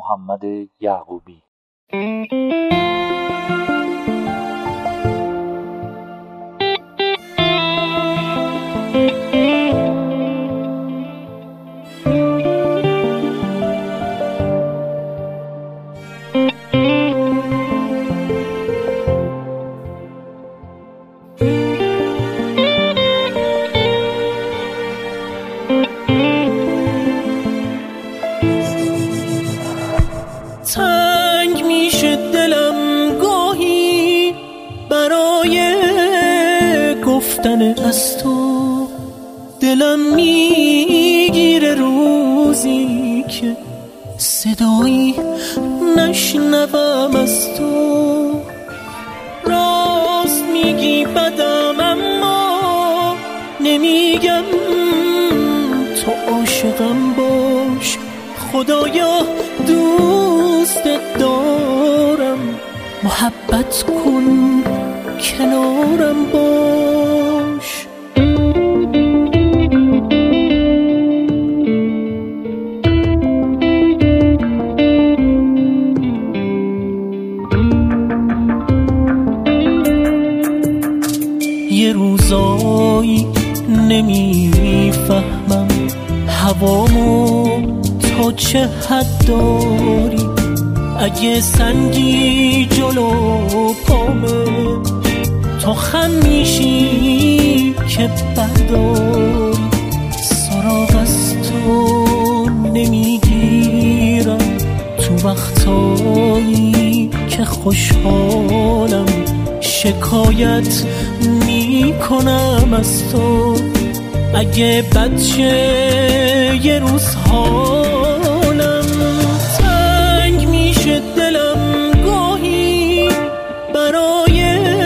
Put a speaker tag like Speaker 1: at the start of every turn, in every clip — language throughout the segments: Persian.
Speaker 1: محمد یعقوبی.
Speaker 2: تنگ میشه دلم گاهی برای گفتن از تو، دلم میگیره روزی که صدایی نشنوم از تو. راست میگی بدم اما نمیگم تو عاشقم باش، خدایا دوستت دارم، محبت کن کنارم باش. یه روزایی نمیفهمم هوامو تا چه حد داری، اگه سنگی جلو پامه تو خم میشی که برداری. سراغ از تو نمیگیرم تو وقتایی که خوشحالم، شکایت میکنم از تو اگه بد شه یه روز حالم. تنگ میشه دلم گاهی برای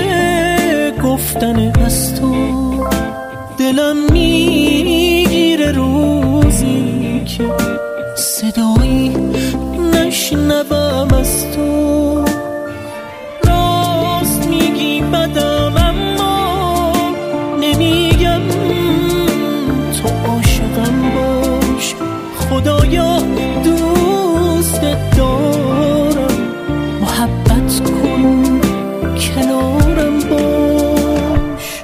Speaker 2: گفتن از تو، دلم میگیره روزی که صدایی نشنوم از تو. راست میگی بدم اما نمیگم تو عاشقم باش، خدایا دوستت دارم، محبت کن کنارم باش.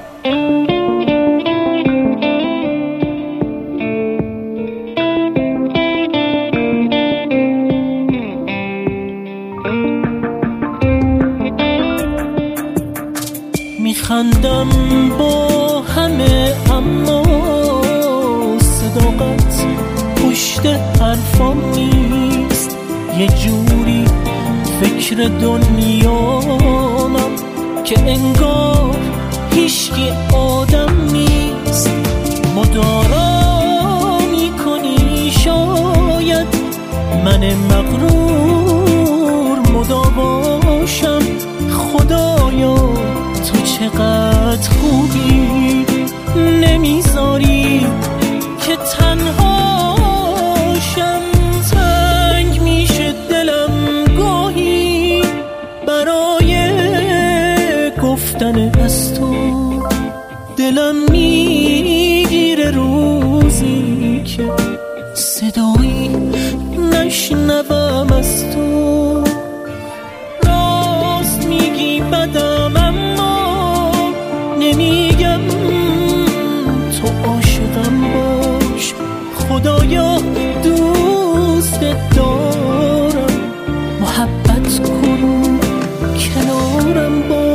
Speaker 2: میخندم با همه اما صداقت پشت حرفام نیست، یه جوری فکر دنیامم که انگار هیچکی آدم نیست. مدارا میکنی شاید من مغرور مداواشم، خدایا تو چقدر خوبی، نمیذاری که تنهاشم. تنگ میشه دلم گاهی برای گفتن از تو، دلم میگیره روزی که صدایی نشنوم از تو. راست میگی بدم اما نمیگم تو عاشقم باش، خدایا دوستت دارم، محبت کن کنارم باش.